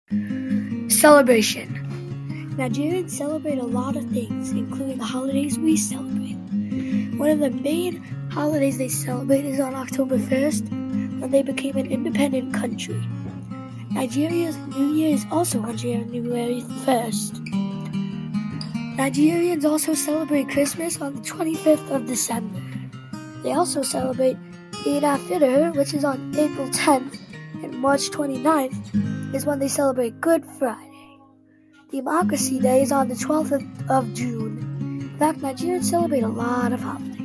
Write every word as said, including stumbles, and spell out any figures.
Celebration. Nigerians celebrate a lot of things, including the holidays we celebrate. One of the main holidays they celebrate is on October first, when they became an independent country. Nigeria's New Year is also on January first. Nigerians also celebrate Christmas on the twenty-fifth of December. They also celebrate Eid al-Fitr, which is on April tenth, and March twenty-ninth is when they celebrate Good Friday. Democracy Day is on the twelfth of June. In fact, Nigerians celebrate a lot of holidays.